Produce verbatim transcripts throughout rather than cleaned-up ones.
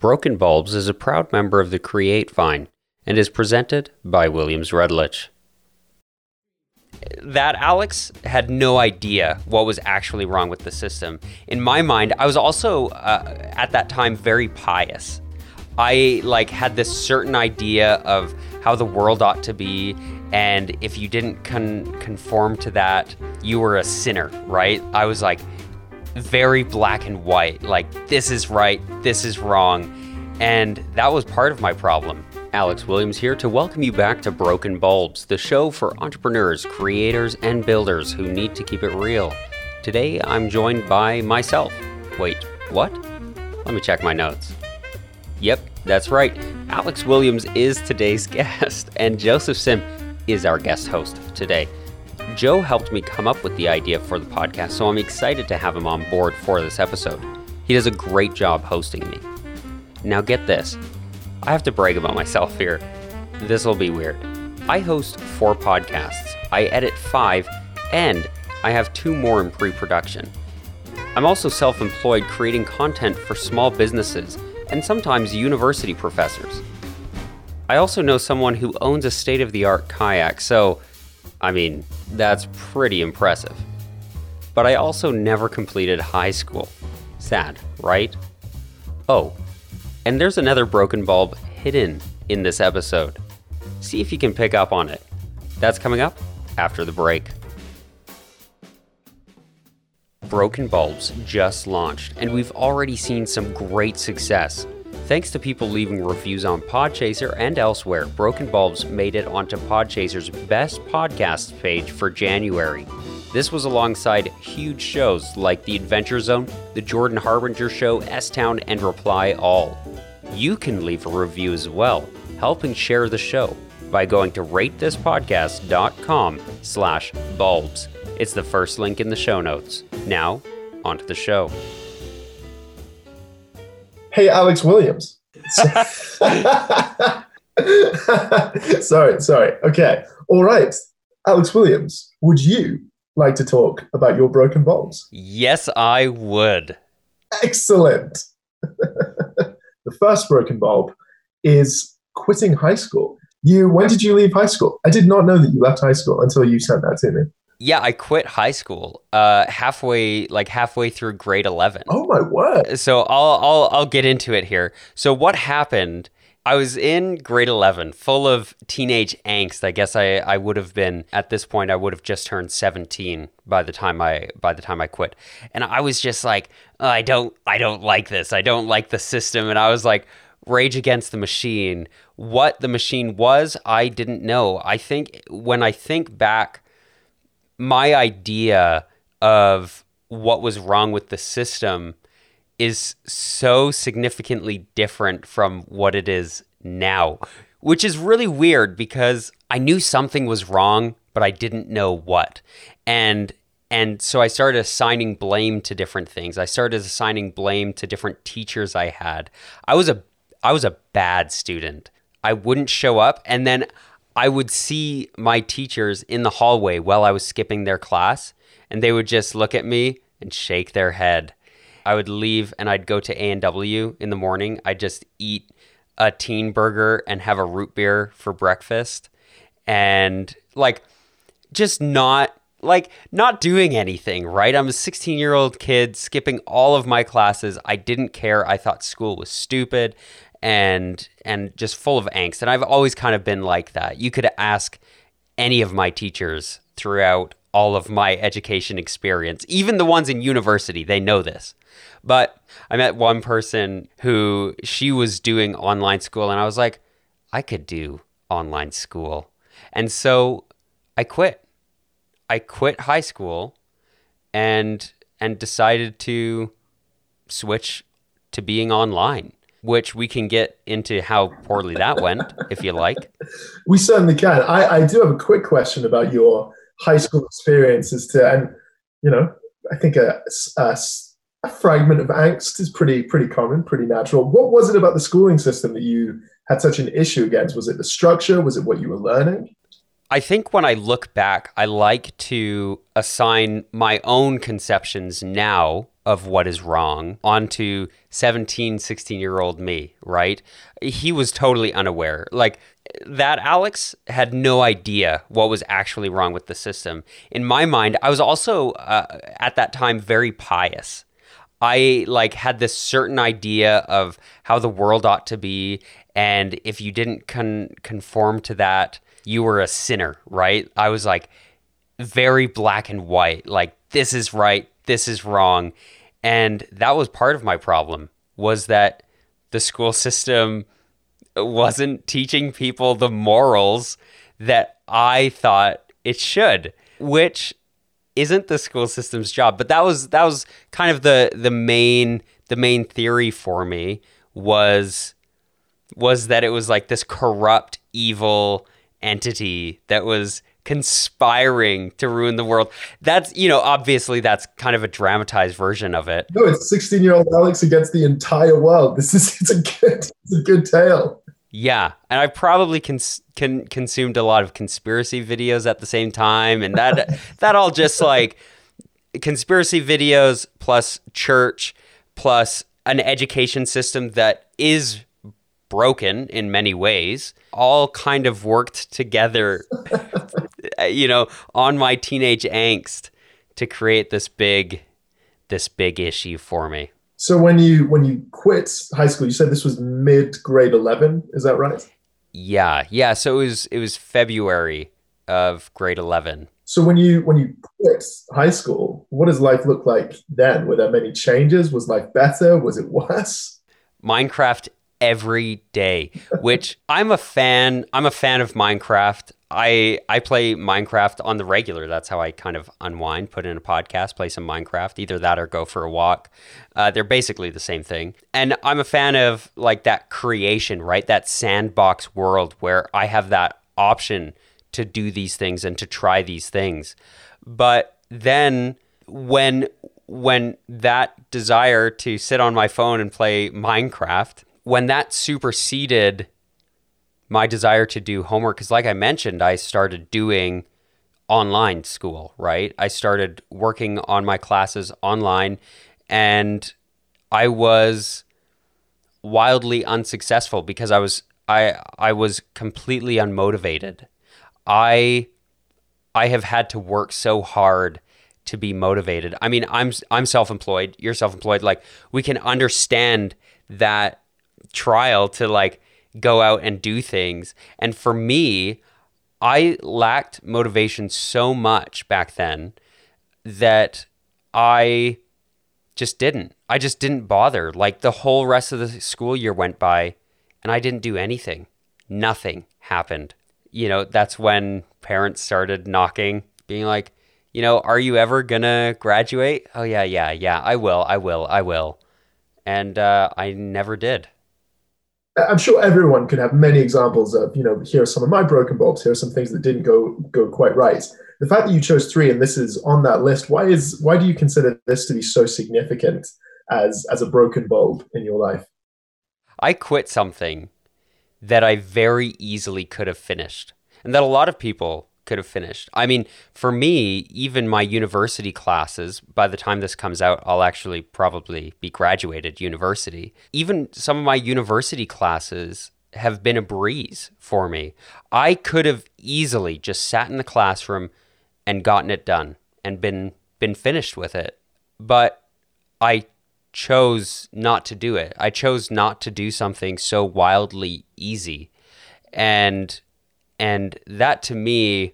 Broken Bulbs is a proud member of the Create Vine and is presented by Williams Redlich. That Alex had no idea what was actually wrong with the system. In my mind, I was also, uh, at that time, very pious. I like had this certain idea of how the world ought to be, and if you didn't con- conform to that, you were a sinner, right? I was like very black and white, like this is right, this is wrong, and that was part of my problem. Alex Williams here to welcome you back to Broken Bulbs, the show for entrepreneurs, creators, and builders who need to keep it real. Today, I'm joined by myself. Wait, what? Let me check my notes. Yep, that's right. Alex Williams is today's guest, and Joseph Sim is our guest host today. Joe helped me come up with the idea for the podcast, so I'm excited to have him on board for this episode. He does a great job hosting me. Now get this. I have to brag about myself here. This will be weird. I host four podcasts, I edit five, and I have two more in pre-production. I'm also self-employed creating content for small businesses and sometimes university professors. I also know someone who owns a state-of-the-art kayak, so, I mean, that's pretty impressive. But I also never completed high school. Sad, right? Oh, and there's another broken bulb hidden in this episode. See if you can pick up on it. That's coming up after the break. Broken Bulbs just launched, and we've already seen some great success. Thanks to people leaving reviews on Podchaser and elsewhere, Broken Bulbs made it onto Podchaser's Best Podcasts page for January. This was alongside huge shows like The Adventure Zone, The Jordan Harbinger Show, S-Town, and Reply All. You can leave a review as well, helping share the show by going to ratethispodcast.com slash bulbs. It's the first link in the show notes. Now, onto the show. Hey, Alex Williams. sorry, sorry. Okay. All right. Alex Williams, would you like to talk about your broken bulbs? Yes, I would. Excellent. The first broken bulb is quitting high school. You, when did you leave high school? I did not know that you left high school until you sent that to me. Yeah, I quit high school uh, halfway, like halfway through grade eleven. Oh my word! So I'll I'll I'll get into it here. So what happened? I was in grade eleven, full of teenage angst. I guess I, I would have been at this point. I would have just turned seventeen by the time I by the time I quit, and I was just like, oh, I don't I don't like this. I don't like the system, and I was like, Rage Against the Machine. What the machine was, I didn't know. I think when I think back, my idea of what was wrong with the system is so significantly different from what it is now, which is really weird because I knew something was wrong, but I didn't know what. And and so I started assigning blame to different things. I started assigning blame to different teachers I had. I was a I was a bad student. I wouldn't show up, and then I would see my teachers in the hallway while I was skipping their class, and they would just look at me and shake their head. I would leave and I'd go to A and W in the morning. I'd just eat a teen burger and have a root beer for breakfast, and like just not like not doing anything, right? I'm a sixteen-year-old kid skipping all of my classes. I didn't care. I thought school was stupid and and just full of angst. And I've always kind of been like that. You could ask any of my teachers throughout all of my education experience, even the ones in university, they know this. But I met one person who, she was doing online school, and I was like, I could do online school. And so I quit. I quit high school and and decided to switch to being online, which we can get into how poorly that went, if you like. We certainly can. I, I do have a quick question about your high school experiences to, and you know, I think a, a, a fragment of angst is pretty pretty common, pretty natural. What was it about the schooling system that you had such an issue against? Was it the structure? Was it what you were learning? I think when I look back, I like to assign my own conceptions now of what is wrong onto seventeen, sixteen year old me, right? He was totally unaware. Like that Alex had no idea what was actually wrong with the system. In my mind, I was also uh, at that time very pious. I like had this certain idea of how the world ought to be. And if you didn't con- conform to that, you were a sinner, right? I was like very black and white, like this is right, this is wrong. And that was part of my problem, was that the school system wasn't teaching people the morals that I thought it should, which isn't the school system's job. But that was that was kind of the the main the main theory for me was was that it was like this corrupt, evil entity that was conspiring to ruin the world. That's, you know, obviously that's kind of a dramatized version of it. No, it's sixteen-year-old Alex against the entire world. This is it's a good it's a good tale. Yeah, and I probably cons- con- consumed a lot of conspiracy videos at the same time, and that that all just like conspiracy videos plus church plus an education system that is broken in many ways, all kind of worked together, you know, on my teenage angst to create this big, this big issue for me. So when you when you quit high school, you said this was mid grade eleven, is that right? Yeah, yeah. So it was it was February of grade eleven. So when you when you quit high school, what does life look like then? Were there many changes? Was life better? Was it worse? Minecraft every day, which I'm a fan. I'm a fan of Minecraft. I I play Minecraft on the regular. That's how I kind of unwind, put in a podcast, play some Minecraft, either that or go for a walk. Uh, they're basically the same thing. And I'm a fan of like that creation, right? That sandbox world where I have that option to do these things and to try these things. But then when when that desire to sit on my phone and play Minecraft, when that superseded my desire to do homework, because like I mentioned, I started doing online school, right? I started working on my classes online, and I was wildly unsuccessful because I was I I was completely unmotivated. I I have had to work so hard to be motivated. I mean, I'm I'm self-employed, you're self-employed. Like, we can understand that trial to like go out and do things. And for me, I lacked motivation so much back then that I just didn't. I just didn't bother. Like, the whole rest of the school year went by and I didn't do anything. Nothing happened. You know, that's when parents started knocking, being like, you know, are you ever gonna graduate? Oh yeah, yeah, yeah, I will, I will, I will. And uh, I never did. I'm sure everyone could have many examples of, you know, here are some of my broken bulbs, here are some things that didn't go go quite right. The fact that you chose three and this is on that list, why is why do you consider this to be so significant as as a broken bulb in your life? I quit something that I very easily could have finished, and that a lot of people could have finished. I mean, for me, even my university classes, by the time this comes out, I'll actually probably be graduated university. Even some of my university classes have been a breeze for me. I could have easily just sat in the classroom and gotten it done and been been finished with it. But I chose not to do it. I chose not to do something so wildly easy. And And that to me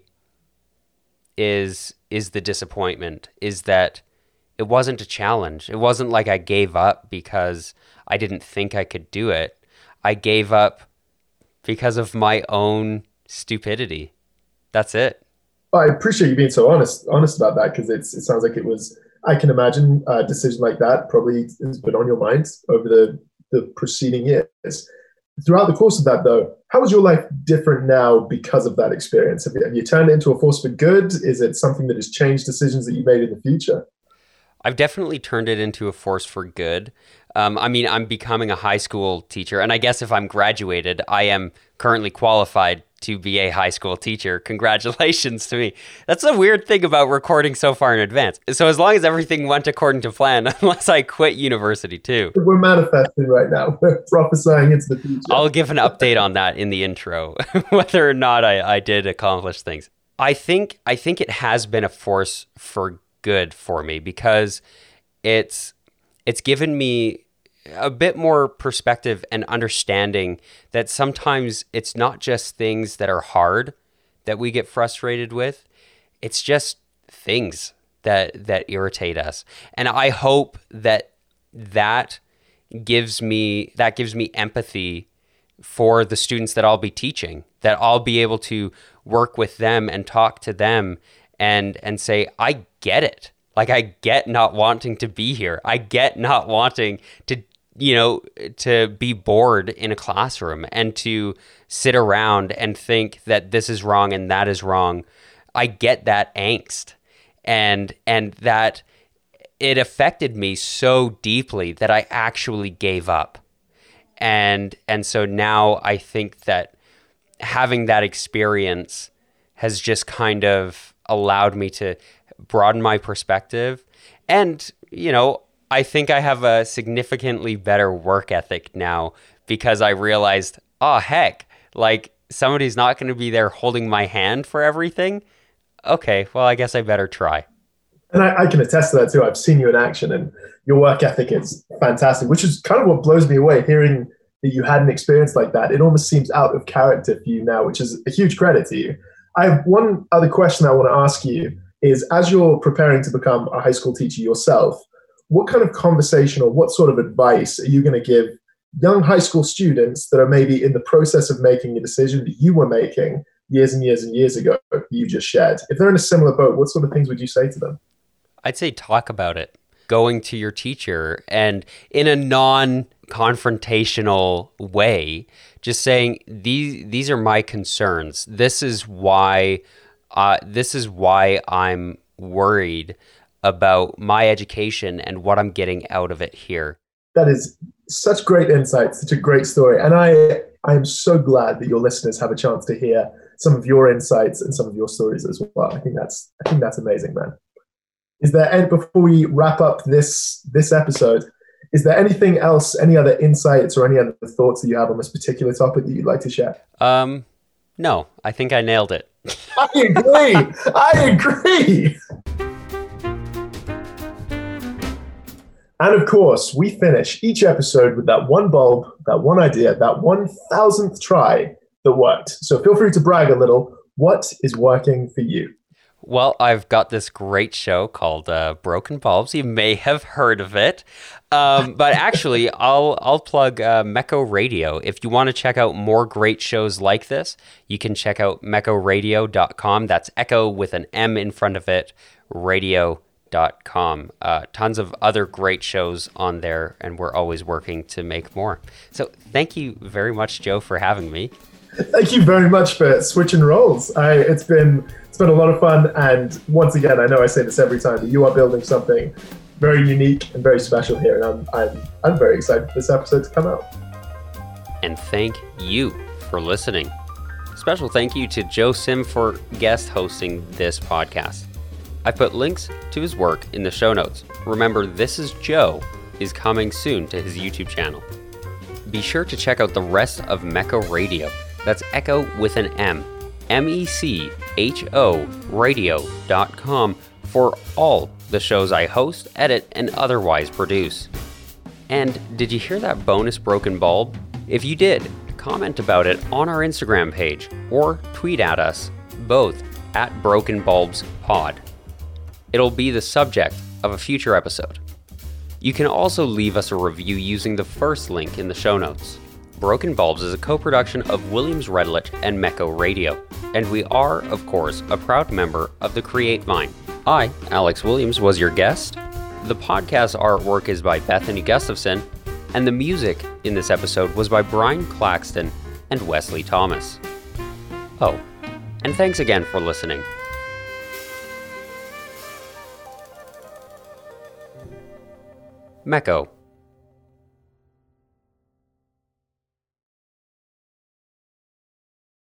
is is the disappointment, is that it wasn't a challenge. It wasn't like I gave up because I didn't think I could do it. I gave up because of my own stupidity. That's it. I appreciate you being so honest honest about that, because it's it sounds like it was, I can imagine a decision like that probably has been on your mind over the, the preceding years. Throughout the course of that, though, how is your life different now because of that experience? Have you, have you turned it into a force for good? Is it something that has changed decisions that you made in the future? I've definitely turned it into a force for good. Um, I mean, I'm becoming a high school teacher, and I guess if I'm graduated, I am currently qualified to be a high school teacher. Congratulations to me. That's a weird thing about recording so far in advance. So as long as everything went according to plan, unless I quit university too. We're manifesting right now. We're prophesying into the future. I'll give an update on that in the intro, whether or not I, I did accomplish things. I think I think it has been a force for good for me because it's it's given me a bit more perspective and understanding that sometimes it's not just things that are hard that we get frustrated with. It's just things that that irritate us. And I hope that that gives me that gives me empathy for the students that I'll be teaching, that I'll be able to work with them and talk to them and and say, I get it. Like, I get not wanting to be here. I get not wanting to, you know, to be bored in a classroom and to sit around and think that this is wrong and that is wrong. I get that angst, and and that it affected me so deeply that I actually gave up. And and so now I think that having that experience has just kind of allowed me to broaden my perspective. And, you know, I think I have a significantly better work ethic now because I realized, oh, heck, like, somebody's not going to be there holding my hand for everything. Okay, well, I guess I better try. And I, I can attest to that too. I've seen you in action and your work ethic is fantastic, which is kind of what blows me away, hearing that you had an experience like that. It almost seems out of character for you now, which is a huge credit to you. I have one other question I want to ask you is, as you're preparing to become a high school teacher yourself, what kind of conversation or what sort of advice are you going to give young high school students that are maybe in the process of making a decision that you were making years and years and years ago that you just shared? If they're in a similar boat, what sort of things would you say to them? I'd say talk about it. Going to your teacher and in a non-confrontational way, just saying, these these are my concerns. This is why uh, this is why I'm worried about my education and what I'm getting out of it here. That is such great insight, such a great story. And I I am so glad that your listeners have a chance to hear some of your insights and some of your stories as well. I think that's I think that's amazing, man. Is there, and before we wrap up this this episode, is there anything else, any other insights or any other thoughts that you have on this particular topic that you'd like to share? Um, no, I think I nailed it. I agree. I agree. And of course, we finish each episode with that one bulb, that one idea, that one thousandth try that worked. So feel free to brag a little. What is working for you? Well, I've got this great show called uh, Broken Bulbs. You may have heard of it. Um, but actually, I'll I'll plug uh, Mecco Radio. If you want to check out more great shows like this, you can check out mecco radio dot com. That's Echo with an M in front of it, radio dot com. Uh, tons of other great shows on there, and we're always working to make more. So thank you very much, Joe, for having me. Thank you very much for switching roles. I, it's been it's been a lot of fun, and once again, I know I say this every time, but you are building something very unique and very special here, and I'm I'm I'm very excited for this episode to come out. And thank you for listening. Special thank you to Joe Sim for guest hosting this podcast. I put links to his work in the show notes. Remember, This Is Joe is coming soon to his YouTube channel. Be sure to check out the rest of Mecco Radio. That's Echo with an M, M E C H O radio dot com for all the shows I host, edit, and otherwise produce. And did you hear that bonus broken bulb? If you did, comment about it on our Instagram page or tweet at us, both at Broken Bulbs Pod. It'll be the subject of a future episode. You can also leave us a review using the first link in the show notes. Broken Bulbs is a co-production of Williams Redlich and Mecco Radio, and we are, of course, a proud member of the Create Vine. I, Alex Williams, was your guest. The podcast artwork is by Bethany Gustafson, and the music in this episode was by Brian Claxton and Wesley Thomas. Oh, and thanks again for listening. Mecco.